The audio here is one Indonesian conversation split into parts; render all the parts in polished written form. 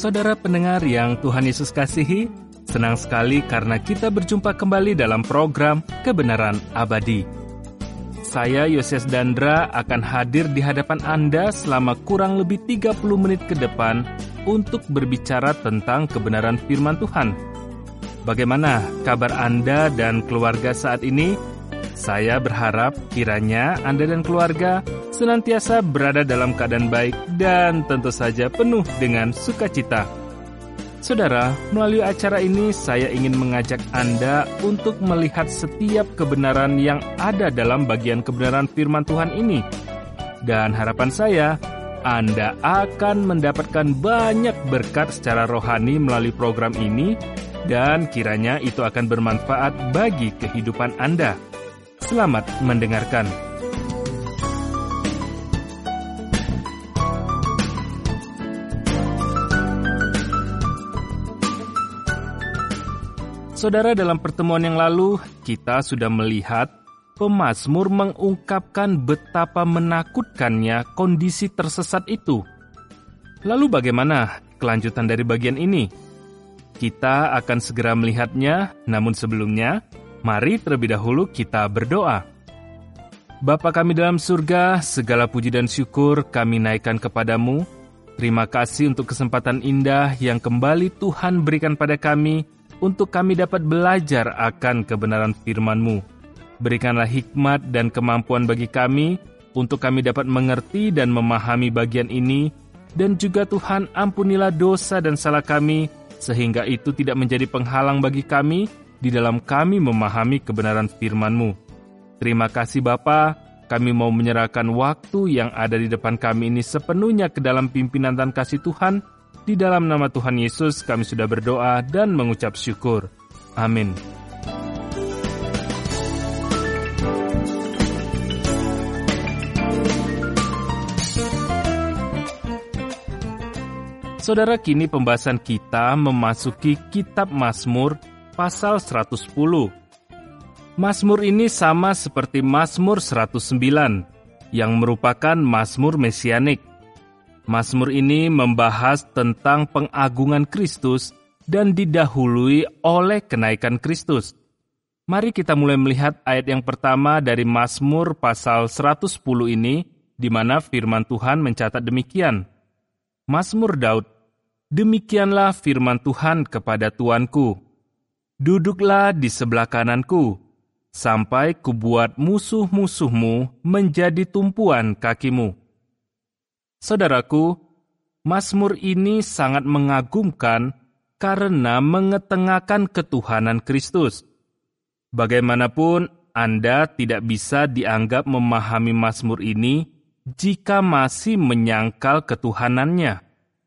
Saudara pendengar yang Tuhan Yesus kasihi, senang sekali karena kita berjumpa kembali dalam program Kebenaran Abadi. Saya Yoses Dandra akan hadir di hadapan Anda selama kurang lebih 30 menit ke depan untuk berbicara tentang kebenaran firman Tuhan. Bagaimana kabar Anda dan keluarga saat ini? Saya berharap kiranya Anda dan keluarga senantiasa berada dalam keadaan baik dan tentu saja penuh dengan sukacita. Saudara, melalui acara ini saya ingin mengajak Anda untuk melihat setiap kebenaran yang ada dalam bagian kebenaran firman Tuhan ini. Dan harapan saya, Anda akan mendapatkan banyak berkat secara rohani melalui program ini, dan kiranya itu akan bermanfaat bagi kehidupan Anda. Selamat mendengarkan. Saudara, dalam pertemuan yang lalu, kita sudah melihat pemazmur mengungkapkan betapa menakutkannya kondisi tersesat itu. Lalu bagaimana kelanjutan dari bagian ini? Kita akan segera melihatnya, namun sebelumnya, mari terlebih dahulu kita berdoa. Bapa kami dalam surga, segala puji dan syukur kami naikkan kepadamu. Terima kasih untuk kesempatan indah yang kembali Tuhan berikan pada kami, untuk kami dapat belajar akan kebenaran firman-Mu. Berikanlah hikmat dan kemampuan bagi kami, untuk kami dapat mengerti dan memahami bagian ini, dan juga Tuhan ampunilah dosa dan salah kami, sehingga itu tidak menjadi penghalang bagi kami, di dalam kami memahami kebenaran firman-Mu. Terima kasih Bapa, kami mau menyerahkan waktu yang ada di depan kami ini sepenuhnya ke dalam pimpinan dan kasih Tuhan. Di dalam nama Tuhan Yesus kami sudah berdoa dan mengucap syukur. Amin. Saudara, kini pembahasan kita memasuki kitab Mazmur pasal 110. Mazmur ini sama seperti Mazmur 109 yang merupakan Mazmur mesianik. Mazmur ini membahas tentang pengagungan Kristus dan didahului oleh kenaikan Kristus. Mari kita mulai melihat ayat yang pertama dari Mazmur pasal 110 ini, di mana firman Tuhan mencatat demikian. Mazmur Daud, demikianlah firman Tuhan kepada Tuanku, duduklah di sebelah kananku, sampai kubuat musuh-musuhmu menjadi tumpuan kakimu. Saudaraku, Mazmur ini sangat mengagumkan karena mengetengahkan ketuhanan Kristus. Bagaimanapun, Anda tidak bisa dianggap memahami Mazmur ini jika masih menyangkal ketuhanannya.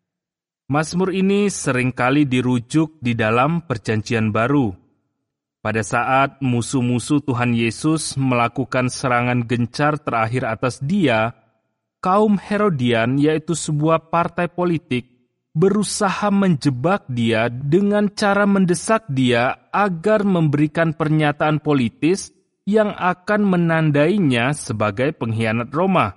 Mazmur ini seringkali dirujuk di dalam Perjanjian Baru. Pada saat musuh-musuh Tuhan Yesus melakukan serangan gencar terakhir atas Dia, kaum Herodian, yaitu sebuah partai politik, berusaha menjebak Dia dengan cara mendesak Dia agar memberikan pernyataan politis yang akan menandainya sebagai pengkhianat Roma.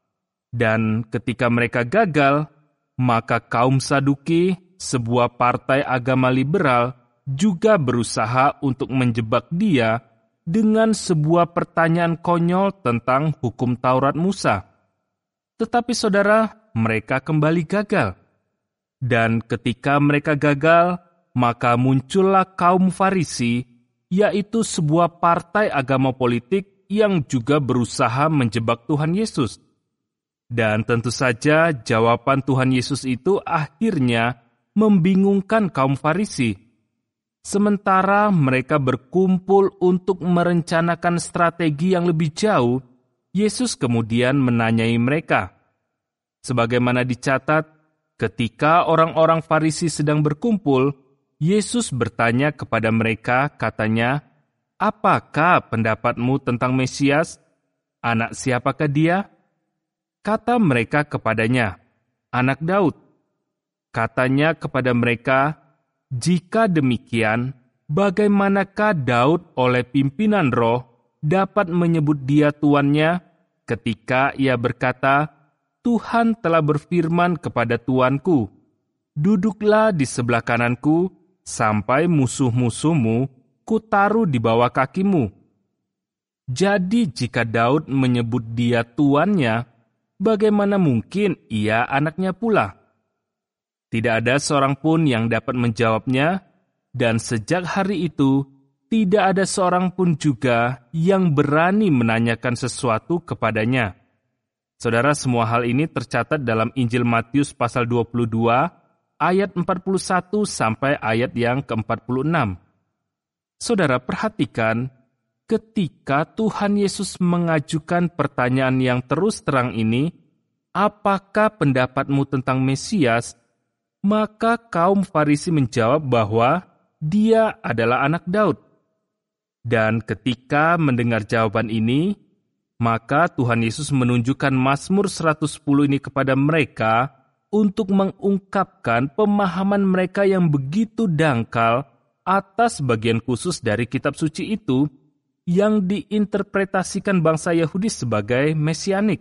Dan ketika mereka gagal, maka kaum Saduki, sebuah partai agama liberal, juga berusaha untuk menjebak Dia dengan sebuah pertanyaan konyol tentang hukum Taurat Musa. Tetapi saudara, mereka kembali gagal. Dan ketika mereka gagal, maka muncullah kaum Farisi, yaitu sebuah partai agama politik yang juga berusaha menjebak Tuhan Yesus. Dan tentu saja jawaban Tuhan Yesus itu akhirnya membingungkan kaum Farisi. Sementara mereka berkumpul untuk merencanakan strategi yang lebih jauh, Yesus kemudian menanyai mereka. Sebagaimana dicatat, ketika orang-orang Farisi sedang berkumpul, Yesus bertanya kepada mereka, katanya, "Apakah pendapatmu tentang Mesias? Anak siapakah dia?" Kata mereka kepadanya, "Anak Daud." Katanya kepada mereka, "Jika demikian, bagaimanakah Daud oleh pimpinan roh dapat menyebut dia tuannya ketika ia berkata, Tuhan telah berfirman kepada Tuanku, duduklah di sebelah kananku, sampai musuh-musuhmu kutaruh di bawah kakimu. Jadi jika Daud menyebut dia tuannya, bagaimana mungkin ia anaknya pula? Tidak ada seorang pun yang dapat menjawabnya, dan sejak hari itu, tidak ada seorang pun juga yang berani menanyakan sesuatu kepadanya. Saudara, semua hal ini tercatat dalam Injil Matius pasal 22, ayat 41 sampai ayat yang ke-46. Saudara, perhatikan, ketika Tuhan Yesus mengajukan pertanyaan yang terus terang ini, apakah pendapatmu tentang Mesias? Maka kaum Farisi menjawab bahwa dia adalah anak Daud. Dan ketika mendengar jawaban ini, maka Tuhan Yesus menunjukkan Mazmur 110 ini kepada mereka untuk mengungkapkan pemahaman mereka yang begitu dangkal atas bagian khusus dari kitab suci itu yang diinterpretasikan bangsa Yahudi sebagai mesianik.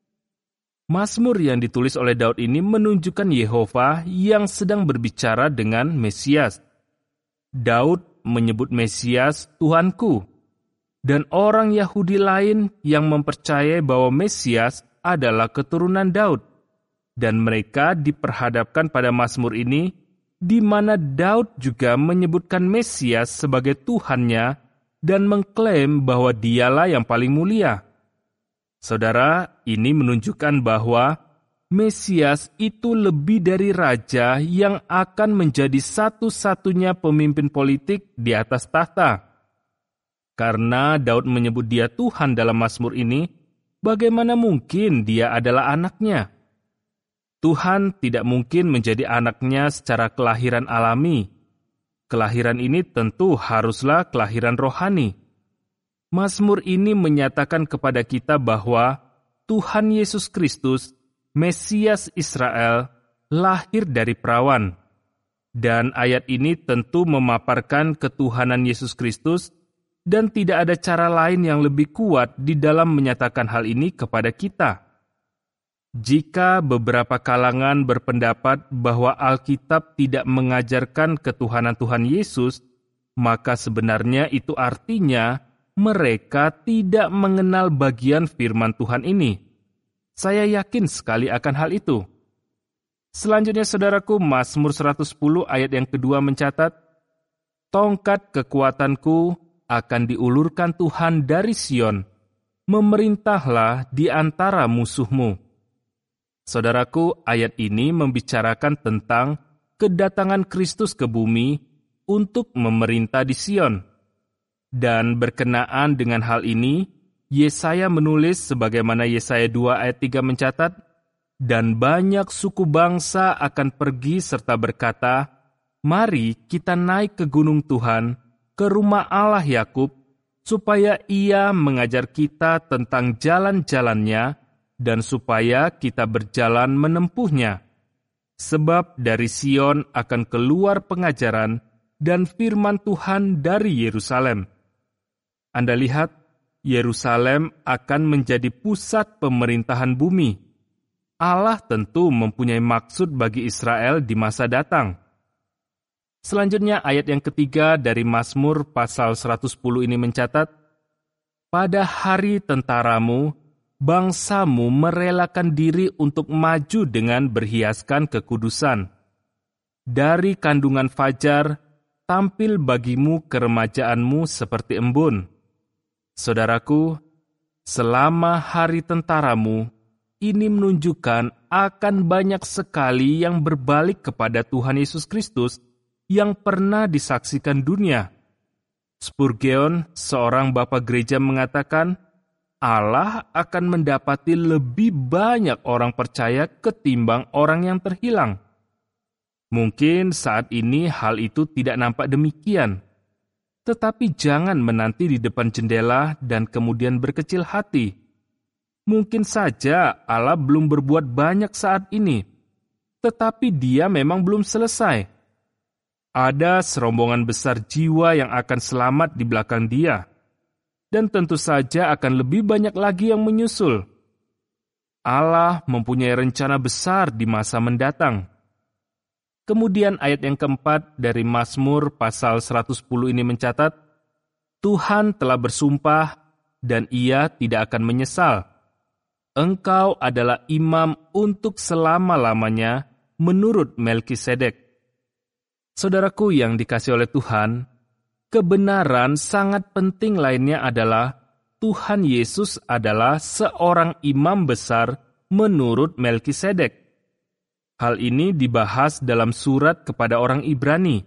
Mazmur yang ditulis oleh Daud ini menunjukkan Yehova yang sedang berbicara dengan Mesias. Daud menyebut Mesias Tuhanku, dan orang Yahudi lain yang mempercayai bahwa Mesias adalah keturunan Daud, dan mereka diperhadapkan pada Mazmur ini, di mana Daud juga menyebutkan Mesias sebagai Tuhannya dan mengklaim bahwa dialah yang paling mulia. Saudara, ini menunjukkan bahwa Mesias itu lebih dari raja yang akan menjadi satu-satunya pemimpin politik di atas tahta. Karena Daud menyebut dia Tuhan dalam Mazmur ini, bagaimana mungkin dia adalah anaknya? Tuhan tidak mungkin menjadi anaknya secara kelahiran alami. Kelahiran ini tentu haruslah kelahiran rohani. Mazmur ini menyatakan kepada kita bahwa Tuhan Yesus Kristus, Mesias Israel, lahir dari perawan. Dan ayat ini tentu memaparkan ketuhanan Yesus Kristus, dan tidak ada cara lain yang lebih kuat di dalam menyatakan hal ini kepada kita. Jika beberapa kalangan berpendapat bahwa Alkitab tidak mengajarkan ketuhanan Tuhan Yesus, maka sebenarnya itu artinya mereka tidak mengenal bagian firman Tuhan ini. Saya yakin sekali akan hal itu. Selanjutnya, saudaraku, Mazmur 110 ayat yang kedua mencatat, "Tongkat kekuatanku akan diulurkan Tuhan dari Sion, memerintahlah di antara musuhmu." Saudaraku, ayat ini membicarakan tentang kedatangan Kristus ke bumi untuk memerintah di Sion. Dan berkenaan dengan hal ini, Yesaya menulis sebagaimana Yesaya 2 ayat 3 mencatat, "Dan banyak suku bangsa akan pergi serta berkata, mari kita naik ke gunung Tuhan, ke rumah Allah Yakub, supaya ia mengajar kita tentang jalan-jalannya, dan supaya kita berjalan menempuhnya. Sebab dari Sion akan keluar pengajaran dan firman Tuhan dari Yerusalem." Anda lihat, Yerusalem akan menjadi pusat pemerintahan bumi. Allah tentu mempunyai maksud bagi Israel di masa datang. Selanjutnya, ayat yang ketiga dari Mazmur pasal 110 ini mencatat, "Pada hari tentaramu, bangsamu merelakan diri untuk maju dengan berhiaskan kekudusan. Dari kandungan fajar, tampil bagimu keremajaanmu seperti embun." Saudaraku, selama hari tentaramu, ini menunjukkan akan banyak sekali yang berbalik kepada Tuhan Yesus Kristus yang pernah disaksikan dunia. Spurgeon, seorang bapa gereja, mengatakan, Allah akan mendapati lebih banyak orang percaya ketimbang orang yang terhilang. Mungkin saat ini hal itu tidak nampak demikian. Tetapi jangan menanti di depan jendela dan kemudian berkecil hati. Mungkin saja Allah belum berbuat banyak saat ini, tetapi Dia memang belum selesai. Ada serombongan besar jiwa yang akan selamat di belakang Dia, dan tentu saja akan lebih banyak lagi yang menyusul. Allah mempunyai rencana besar di masa mendatang. Kemudian ayat yang keempat dari Mazmur pasal 110 ini mencatat, Tuhan telah bersumpah dan ia tidak akan menyesal. Engkau adalah imam untuk selama-lamanya menurut Melkisedek. Saudaraku yang dikasihi oleh Tuhan, kebenaran sangat penting lainnya adalah Tuhan Yesus adalah seorang imam besar menurut Melkisedek. Hal ini dibahas dalam surat kepada orang Ibrani.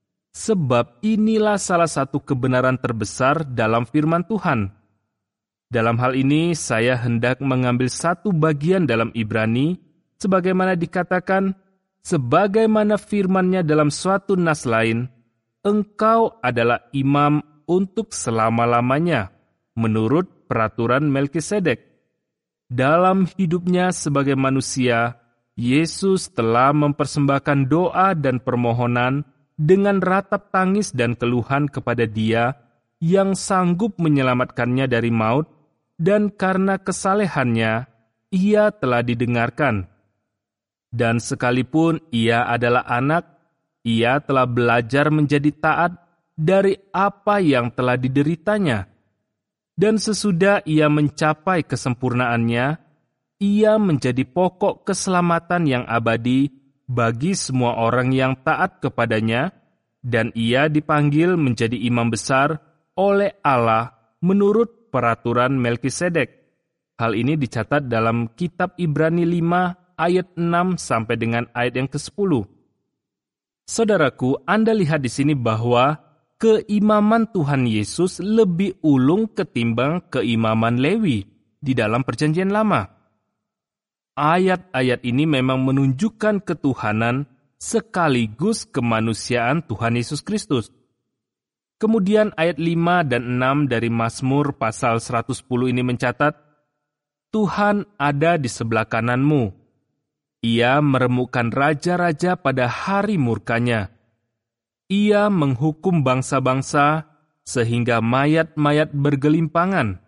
Sebab inilah salah satu kebenaran terbesar dalam firman Tuhan. Dalam hal ini saya hendak mengambil satu bagian dalam Ibrani, sebagaimana dikatakan, sebagaimana firman-Nya dalam suatu nas lain, engkau adalah imam untuk selama-lamanya, menurut peraturan Melkisedek. Dalam hidupnya sebagai manusia, Yesus telah mempersembahkan doa dan permohonan dengan ratap tangis dan keluhan kepada Dia yang sanggup menyelamatkannya dari maut, dan karena kesalehannya, Ia telah didengarkan. Dan sekalipun Ia adalah anak, Ia telah belajar menjadi taat dari apa yang telah dideritanya. Dan sesudah Ia mencapai kesempurnaannya, Ia menjadi pokok keselamatan yang abadi bagi semua orang yang taat kepadanya, dan Ia dipanggil menjadi imam besar oleh Allah menurut peraturan Melkisedek. Hal ini dicatat dalam kitab Ibrani 5 ayat 6 sampai dengan ayat yang ke-10. Saudaraku, Anda lihat di sini bahwa keimaman Tuhan Yesus lebih ulung ketimbang keimaman Lewi di dalam Perjanjian Lama. Ayat-ayat ini memang menunjukkan ketuhanan sekaligus kemanusiaan Tuhan Yesus Kristus. Kemudian ayat 5 dan 6 dari Mazmur pasal 110 ini mencatat, Tuhan ada di sebelah kananmu. Ia meremukkan raja-raja pada hari murkanya. Ia menghukum bangsa-bangsa sehingga mayat-mayat bergelimpangan.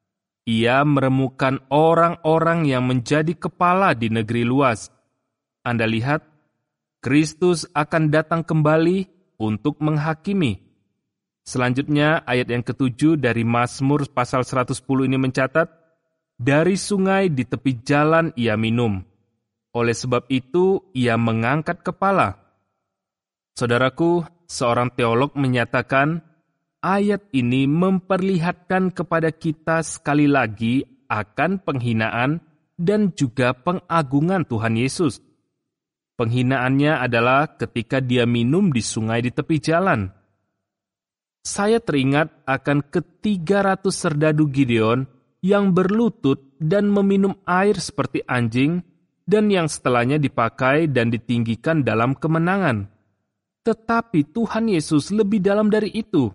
Ia meremukkan orang-orang yang menjadi kepala di negeri luas. Anda lihat, Kristus akan datang kembali untuk menghakimi. Selanjutnya, ayat yang ke-7 dari Mazmur pasal 110 ini mencatat, dari sungai di tepi jalan ia minum. Oleh sebab itu, ia mengangkat kepala. Saudaraku, seorang teolog menyatakan, ayat ini memperlihatkan kepada kita sekali lagi akan penghinaan dan juga pengagungan Tuhan Yesus. Penghinaannya adalah ketika Dia minum di sungai di tepi jalan. Saya teringat akan ke-300 serdadu Gideon yang berlutut dan meminum air seperti anjing dan yang setelahnya dipakai dan ditinggikan dalam kemenangan. Tetapi Tuhan Yesus lebih dalam dari itu.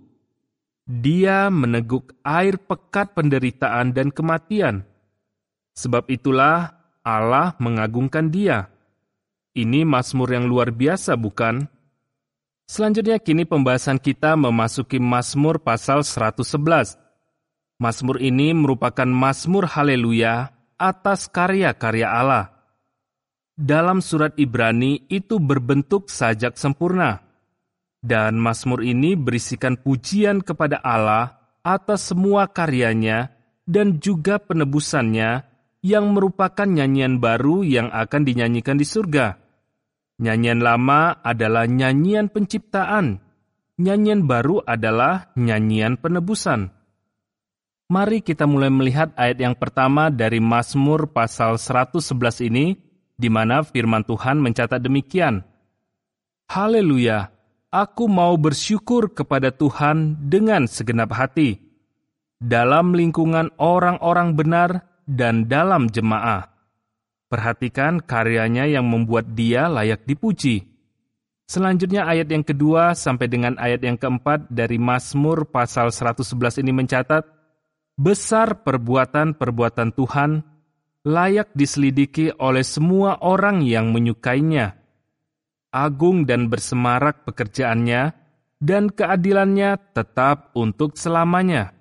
Dia meneguk air pekat penderitaan dan kematian. Sebab itulah Allah mengagungkan Dia. Ini Mazmur yang luar biasa, bukan? Selanjutnya kini pembahasan kita memasuki Mazmur pasal 111. Mazmur ini merupakan Mazmur haleluya atas karya-karya Allah. Dalam surat Ibrani itu berbentuk sajak sempurna. Dan Mazmur ini berisikan pujian kepada Allah atas semua karyanya dan juga penebusannya yang merupakan nyanyian baru yang akan dinyanyikan di surga. Nyanyian lama adalah nyanyian penciptaan. Nyanyian baru adalah nyanyian penebusan. Mari kita mulai melihat ayat yang pertama dari Mazmur pasal 111 ini, di mana firman Tuhan mencatat demikian. Haleluya! Aku mau bersyukur kepada Tuhan dengan segenap hati, dalam lingkungan orang-orang benar dan dalam jemaah. Perhatikan karyanya yang membuat Dia layak dipuji. Selanjutnya ayat yang kedua sampai dengan ayat yang keempat dari Mazmur pasal 111 ini mencatat, besar perbuatan-perbuatan Tuhan, layak diselidiki oleh semua orang yang menyukainya. Agung dan bersemarak pekerjaannya, dan keadilannya tetap untuk selamanya.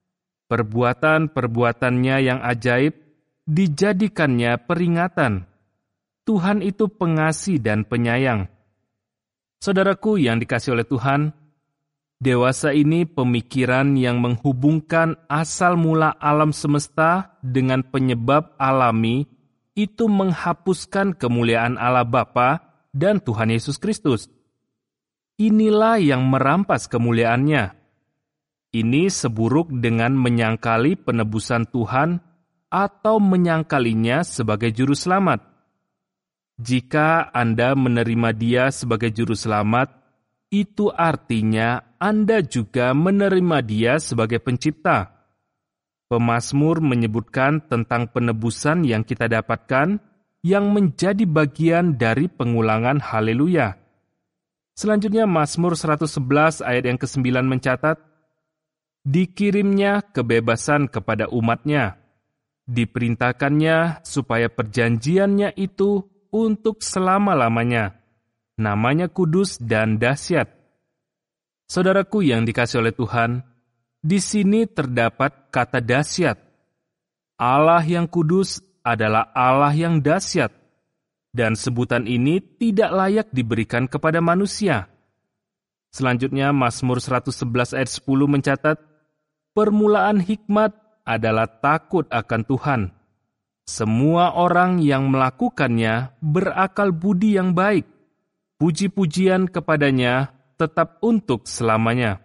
Perbuatan-perbuatannya yang ajaib dijadikannya peringatan. Tuhan itu pengasih dan penyayang. Saudaraku yang dikasihi oleh Tuhan, dewasa ini pemikiran yang menghubungkan asal mula alam semesta dengan penyebab alami itu menghapuskan kemuliaan Allah Bapa dan Tuhan Yesus Kristus. Inilah yang merampas kemuliaannya. Ini seburuk dengan menyangkali penebusan Tuhan atau menyangkalinya sebagai juru selamat. Jika Anda menerima Dia sebagai juru selamat, itu artinya Anda juga menerima Dia sebagai pencipta. Pemazmur menyebutkan tentang penebusan yang kita dapatkan yang menjadi bagian dari pengulangan haleluya. Selanjutnya Mazmur 111 ayat yang ke-9 mencatat, dikirimnya kebebasan kepada umatnya, diperintahkannya supaya perjanjiannya itu untuk selama-lamanya, namanya kudus dan dahsyat. Saudaraku yang dikasihi oleh Tuhan, di sini terdapat kata dahsyat. Allah yang kudus adalah Allah yang dahsyat, dan sebutan ini tidak layak diberikan kepada manusia. Selanjutnya Mazmur 111 ayat 10 mencatat, permulaan hikmat adalah takut akan Tuhan. Semua orang yang melakukannya berakal budi yang baik. Puji-pujian kepadanya tetap untuk selamanya.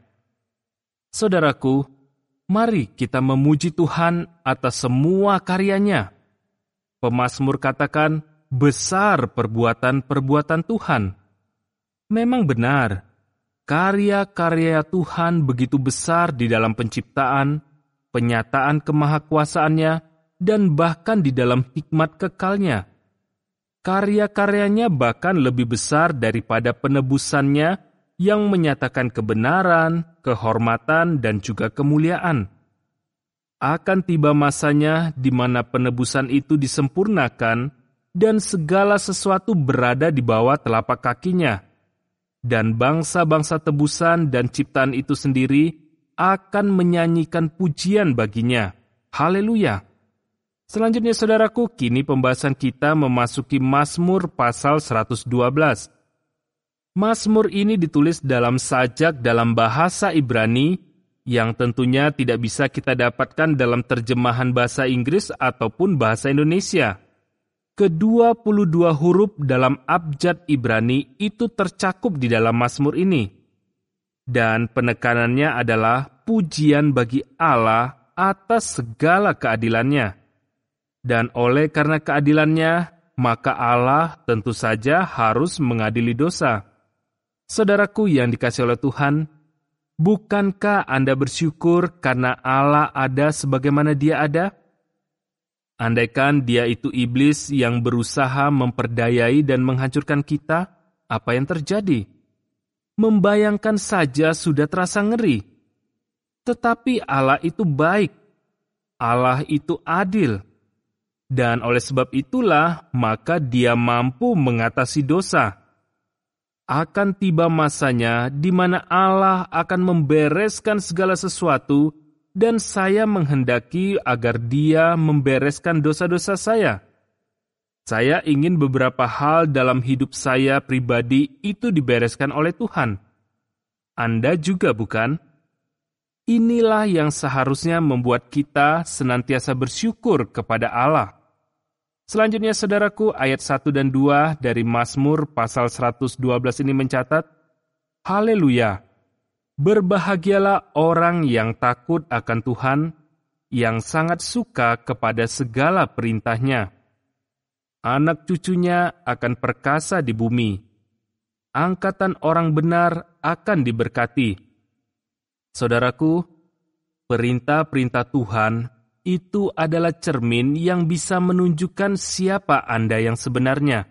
Saudaraku, mari kita memuji Tuhan atas semua karyanya. Pemazmur katakan, besar perbuatan-perbuatan Tuhan. Memang benar, karya-karya Tuhan begitu besar di dalam penciptaan, penyataan kemahakuasaannya, dan bahkan di dalam hikmat kekalnya. Karya-karyanya bahkan lebih besar daripada penebusannya yang menyatakan kebenaran, kehormatan, dan juga kemuliaan. Akan tiba masanya di mana penebusan itu disempurnakan dan segala sesuatu berada di bawah telapak kakinya. Dan bangsa-bangsa tebusan dan ciptaan itu sendiri akan menyanyikan pujian baginya. Haleluya! Selanjutnya saudaraku, kini pembahasan kita memasuki Mazmur pasal 112. Mazmur ini ditulis dalam sajak dalam bahasa Ibrani yang tentunya tidak bisa kita dapatkan dalam terjemahan bahasa Inggris ataupun bahasa Indonesia. Ke-22 huruf dalam abjad Ibrani itu tercakup di dalam Mazmur ini. Dan penekanannya adalah pujian bagi Allah atas segala keadilannya. Dan oleh karena keadilannya, maka Allah tentu saja harus mengadili dosa. Saudaraku yang dikasihi oleh Tuhan, bukankah Anda bersyukur karena Allah ada sebagaimana Dia ada? Andaikan Dia itu iblis yang berusaha memperdayai dan menghancurkan kita, apa yang terjadi? Membayangkan saja sudah terasa ngeri. Tetapi Allah itu baik. Allah itu adil. Dan oleh sebab itulah, maka Dia mampu mengatasi dosa. Akan tiba masanya di mana Allah akan membereskan segala sesuatu, dan saya menghendaki agar Dia membereskan dosa-dosa saya. Saya ingin beberapa hal dalam hidup saya pribadi itu dibereskan oleh Tuhan. Anda juga bukan? Inilah yang seharusnya membuat kita senantiasa bersyukur kepada Allah. Selanjutnya saudaraku, ayat 1 dan 2 dari Mazmur pasal 112 ini mencatat, haleluya! Berbahagialah orang yang takut akan Tuhan, yang sangat suka kepada segala perintah-Nya. Anak cucunya akan perkasa di bumi. Angkatan orang benar akan diberkati. Saudaraku, perintah-perintah Tuhan itu adalah cermin yang bisa menunjukkan siapa Anda yang sebenarnya.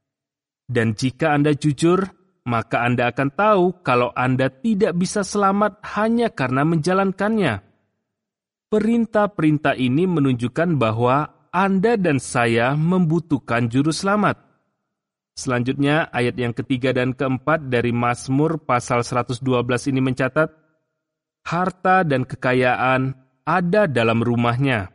Dan jika Anda jujur, maka Anda akan tahu kalau Anda tidak bisa selamat hanya karena menjalankannya. Perintah-perintah ini menunjukkan bahwa Anda dan saya membutuhkan juru selamat. Selanjutnya, ayat yang ketiga dan keempat dari Mazmur pasal 112 ini mencatat, harta dan kekayaan ada dalam rumahnya.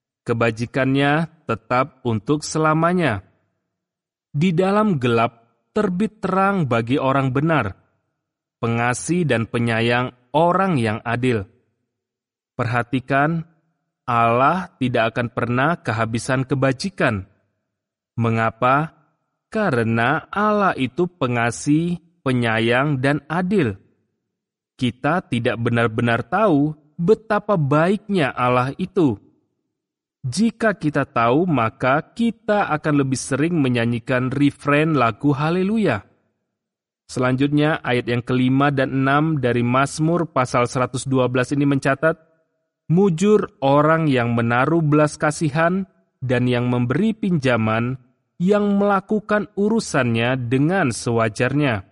Kebajikannya tetap untuk selamanya. Di dalam gelap terbit terang bagi orang benar, pengasih dan penyayang orang yang adil. Perhatikan, Allah tidak akan pernah kehabisan kebajikan. Mengapa? Karena Allah itu pengasih, penyayang, dan adil. Kita tidak benar-benar tahu betapa baiknya Allah itu. Jika kita tahu, maka kita akan lebih sering menyanyikan refrein lagu Haleluya. Selanjutnya, ayat yang ke-5 dan 6 dari Mazmur pasal 112 ini mencatat, mujur orang yang menaruh belas kasihan dan yang memberi pinjaman, yang melakukan urusannya dengan sewajarnya.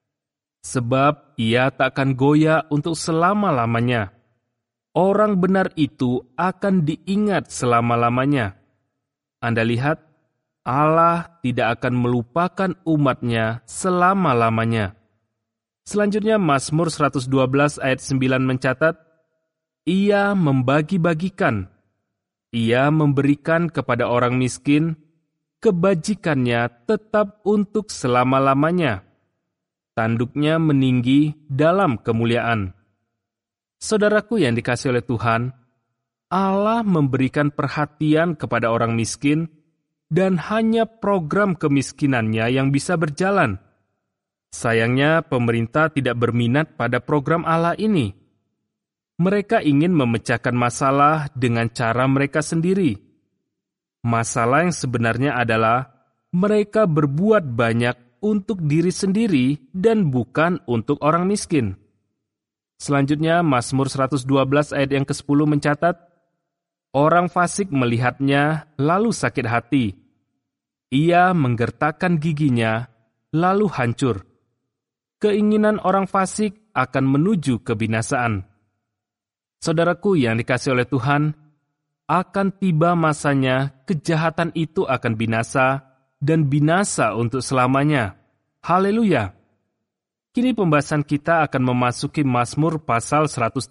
Sebab ia tak akan goyah untuk selama-lamanya. Orang benar itu akan diingat selama-lamanya. Anda lihat, Allah tidak akan melupakan umatnya selama-lamanya. Selanjutnya Mazmur 112 ayat 9 mencatat, ia membagi-bagikan, ia memberikan kepada orang miskin, kebajikannya tetap untuk selama-lamanya. Tanduknya meninggi dalam kemuliaan. Saudaraku yang dikasihi oleh Tuhan, Allah memberikan perhatian kepada orang miskin dan hanya program kemiskinannya yang bisa berjalan. Sayangnya pemerintah tidak berminat pada program Allah ini. Mereka ingin memecahkan masalah dengan cara mereka sendiri. Masalah yang sebenarnya adalah mereka berbuat banyak untuk diri sendiri dan bukan untuk orang miskin. Selanjutnya, Mazmur 112 ayat yang ke-10 mencatat, orang fasik melihatnya lalu sakit hati. Ia menggertakkan giginya lalu hancur. Keinginan orang fasik akan menuju kebinasaan. Saudaraku yang dikasihi oleh Tuhan, akan tiba masanya kejahatan itu akan binasa dan binasa untuk selamanya. Haleluya! Kini pembahasan kita akan memasuki Mazmur pasal 113.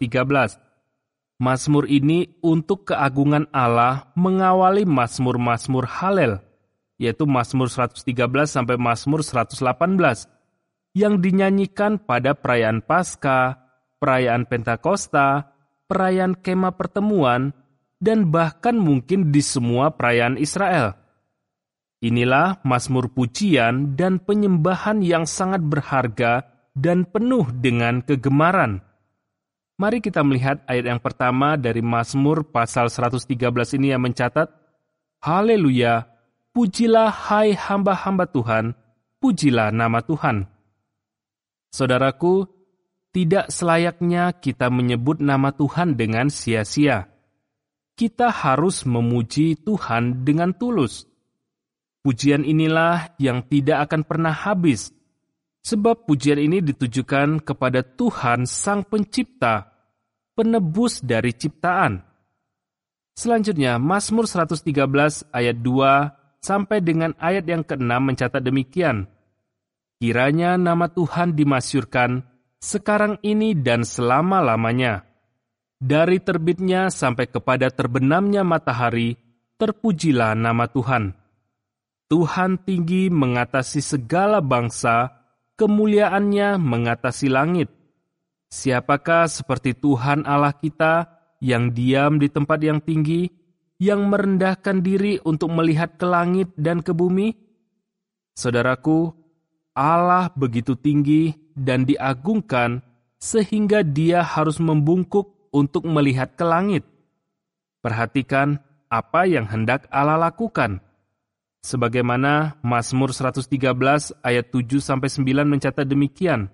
Mazmur ini untuk keagungan Allah mengawali Mazmur-Mazmur Halel, yaitu Mazmur 113 sampai Mazmur 118, yang dinyanyikan pada perayaan Paskah, perayaan Pentakosta, perayaan Kemah Pertemuan, dan bahkan mungkin di semua perayaan Israel. Inilah Mazmur pujian dan penyembahan yang sangat berharga dan penuh dengan kegemaran. Mari kita melihat ayat yang pertama dari Mazmur pasal 113 ini yang mencatat, Haleluya, pujilah hai hamba-hamba Tuhan, pujilah nama Tuhan. Saudaraku, tidak selayaknya kita menyebut nama Tuhan dengan sia-sia. Kita harus memuji Tuhan dengan tulus. Pujian inilah yang tidak akan pernah habis, sebab pujian ini ditujukan kepada Tuhan Sang Pencipta, penebus dari ciptaan. Selanjutnya, Mazmur 113 ayat 2 sampai dengan ayat yang ke-6 mencatat demikian. Kiranya nama Tuhan dimasyurkan sekarang ini dan selama-lamanya. Dari terbitnya sampai kepada terbenamnya matahari, terpujilah nama Tuhan. Tuhan tinggi mengatasi segala bangsa, kemuliaannya mengatasi langit. Siapakah seperti Tuhan Allah kita yang diam di tempat yang tinggi, yang merendahkan diri untuk melihat ke langit dan ke bumi? Saudaraku, Allah begitu tinggi dan diagungkan sehingga Dia harus membungkuk untuk melihat ke langit. Perhatikan apa yang hendak Allah lakukan. Sebagaimana Mazmur 113 ayat 7-9 mencatat demikian.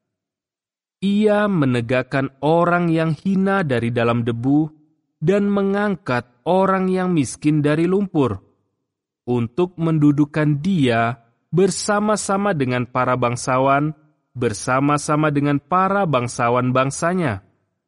Ia menegakkan orang yang hina dari dalam debu dan mengangkat orang yang miskin dari lumpur, untuk mendudukkan dia bersama-sama dengan para bangsawan, bersama-sama dengan para bangsawan bangsanya.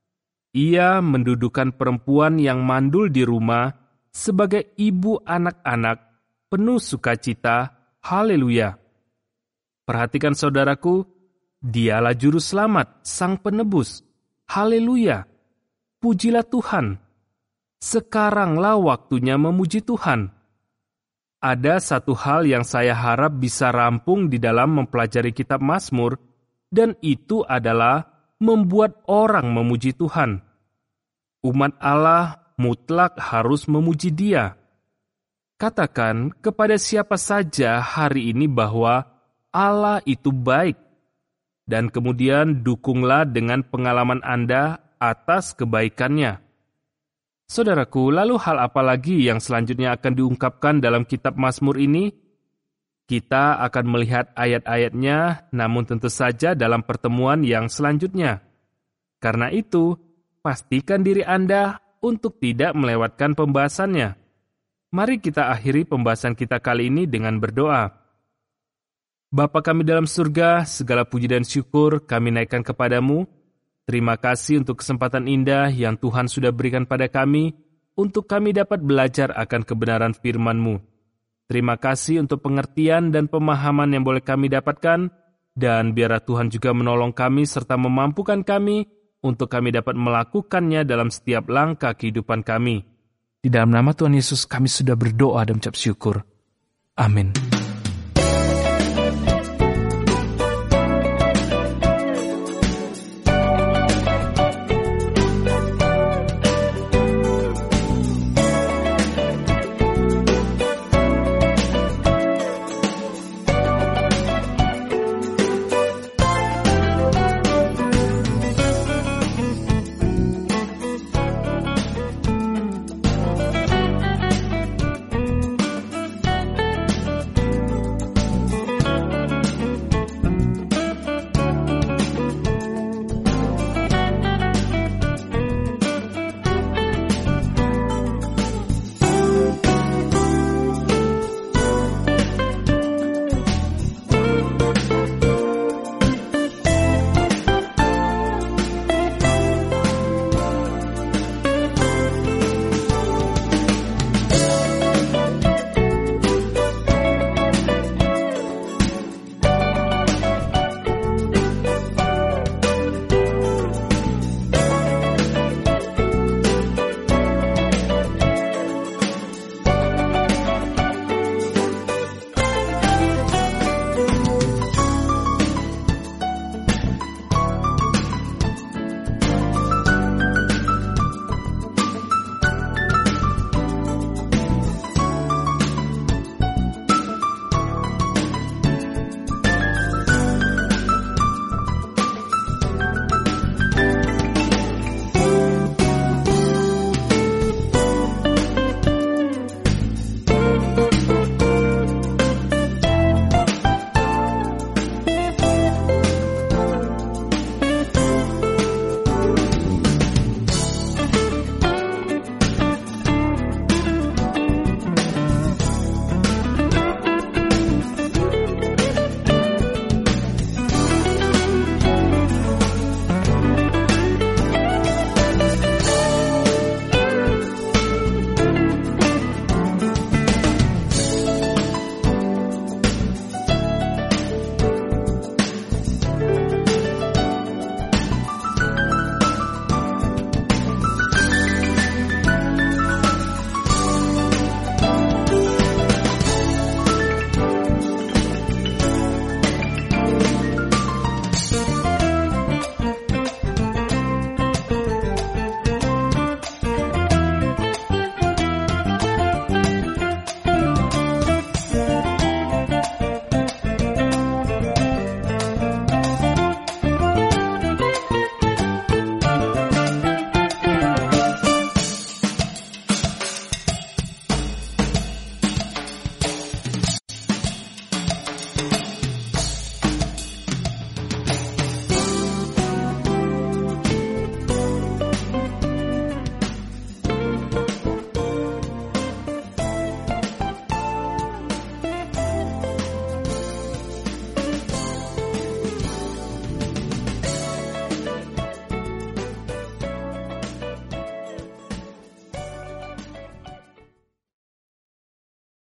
Ia mendudukkan perempuan yang mandul di rumah sebagai ibu anak-anak, penuh sukacita, haleluya. Perhatikan saudaraku, Dialah juru selamat, sang penebus, haleluya. Pujilah Tuhan. Sekaranglah waktunya memuji Tuhan. ada satu hal yang saya harap bisa rampung di dalam mempelajari kitab Mazmur, dan itu adalah membuat orang memuji Tuhan. Umat Allah mutlak harus memuji Dia. Katakan kepada siapa saja hari ini bahwa Allah itu baik, dan kemudian dukunglah dengan pengalaman Anda atas kebaikannya. Saudaraku, lalu hal apa lagi yang selanjutnya akan diungkapkan dalam kitab Mazmur ini? Kita akan melihat ayat-ayatnya, namun tentu saja dalam pertemuan yang selanjutnya. Karena itu, pastikan diri Anda untuk tidak melewatkan pembahasannya. Mari kita akhiri pembahasan kita kali ini dengan berdoa. Bapa kami dalam surga, segala puji dan syukur kami naikkan kepadamu. Terima kasih untuk kesempatan indah yang Tuhan sudah berikan pada kami, untuk kami dapat belajar akan kebenaran firman-Mu. Terima kasih untuk pengertian dan pemahaman yang boleh kami dapatkan, dan biarlah Tuhan juga menolong kami serta memampukan kami untuk kami dapat melakukannya dalam setiap langkah kehidupan kami. Di dalam nama Tuhan Yesus kami sudah berdoa dan mengucap syukur. Amin.